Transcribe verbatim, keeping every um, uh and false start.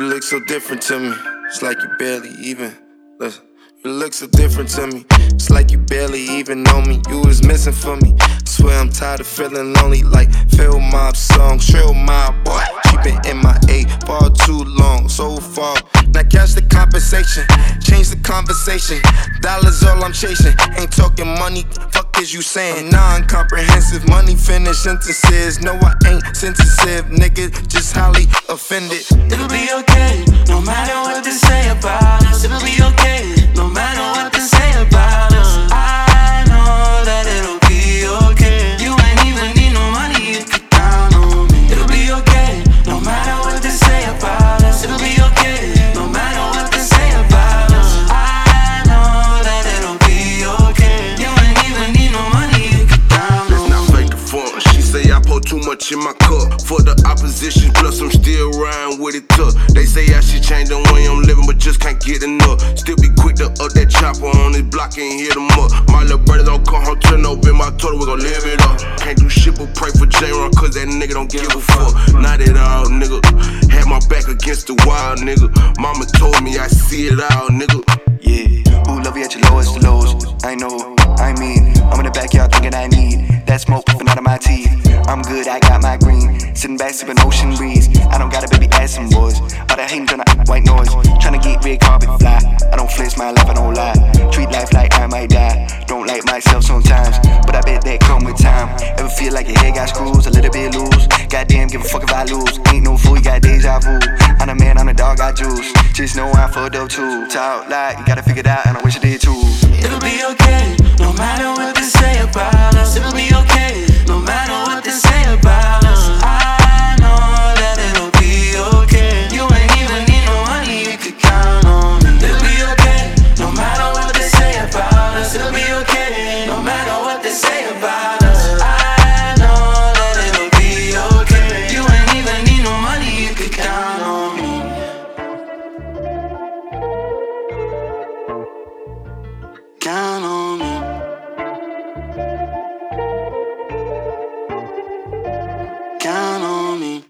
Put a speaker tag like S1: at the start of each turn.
S1: look so different to me. It's like you barely even listen. You look so different to me. It's like you barely even know me. You was missing for me. I swear I'm tired of feeling lonely. Like Phil Mob song, Trill Mob, boy. She been in my A far too long, so far. Now catch the compensation, change the conversation. Dollars all I'm chasing. Ain't talking money, fuck is you saying? Non-comprehensive, money finish sentences. No, I ain't sensitive, nigga, just highly offended.
S2: It'll be okay, no matter what they say about us. It'll be okay, no matter what they say about us. I know that it'll be okay. You ain't even need no money if you down on me. It'll be okay, no matter what they say about us. It'll be okay, no matter what they say about us. I know that it'll be okay. You ain't even need no money if you down on me.
S3: It's not fake the fun. She say I pour too much in my cup. For the opposition, plus I'm still riding with it tough. They say I should change the way I'm living, but just can't get enough. Still be quick to up that chopper on this block and hit them up. My little brother don't come home, turn up in my total, we gon' live it up. Can't do shit but pray for J-Ron, cause that nigga don't give a fuck. Not at all, nigga. Had my back against the wall, nigga. Mama told me I see it all, nigga.
S4: Yeah, who love you at your lowest of lows? I know, I mean, I'm in the backyard thinking I need that smoke puffing out of my teeth. I'm good, I got my green. Sitting back sipping ocean breeze. I don't got a baby ass some boys. All that hating turn up white noise. Tryna get red carpet fly. I don't flex my life, I don't lie. Treat life like I might die. Don't like myself sometimes, but I bet that come with time. Ever feel like your head got screws, a little bit loose? Goddamn, give a fuck if I lose. Ain't no fool, you got deja vu. I'm the man, I'm the dog, I juice. Just know I'm fucked up too. Talk like you gotta figure it out, and I wish I did too.
S2: It'll be okay, no matter what they